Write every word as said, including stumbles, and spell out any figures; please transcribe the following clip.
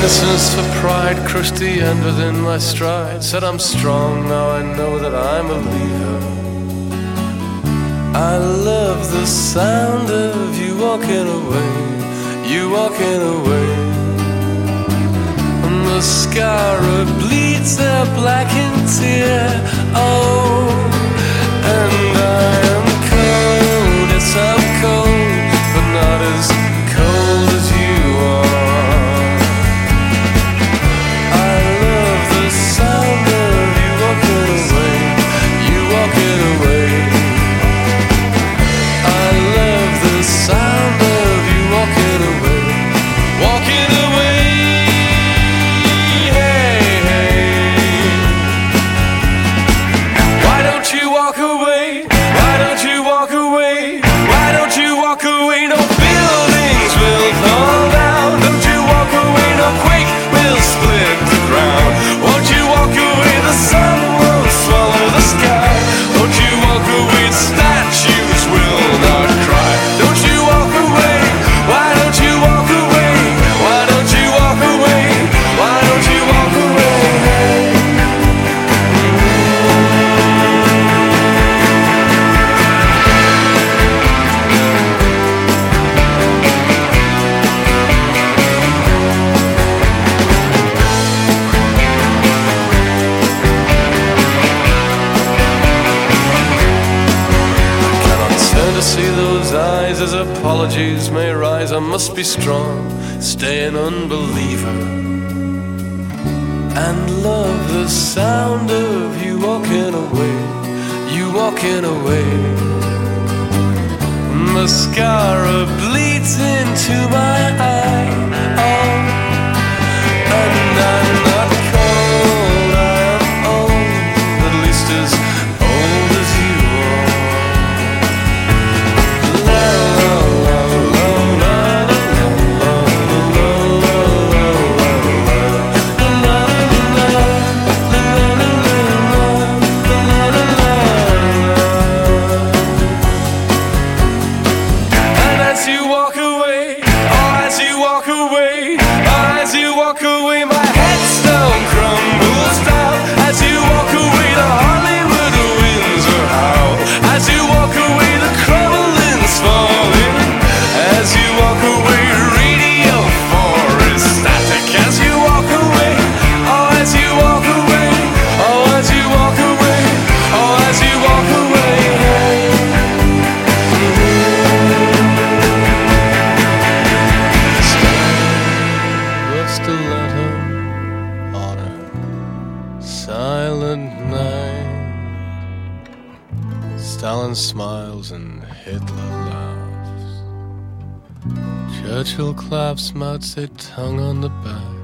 innocence for pride crushed the end within my stride. Said I'm strong, now I know that I'm a leader. I love the sound of you walking away, you walking away. And the scar bleeds their blackened tear. Oh, and I am cold, yes I'm cold, but not as cold as you are. I love the sound of you walking away, you walking away. I love the sound of you walking away, walking away. Hey, hey. Why don't you walk away? Why don't you walk away? Why don't you walk away? No buildings will fall down. Don't you walk away? No quake will split the ground. Won't you walk away? The sun won't swallow the sky. Won't you walk away? Statues will not cry. Don't you walk away? Why don't you walk away? Why don't you walk away? Why don't you walk away? To see those eyes as apologies may rise. I must be strong, stay an unbeliever, and love the sound of you walking away, you walking away. Mascara bleeds into my eye. Oh, and I'm not cold, I am old, at least as old as you are. Silent night. Stalin smiles and Hitler laughs. Churchill claps Mao Zedong on the back.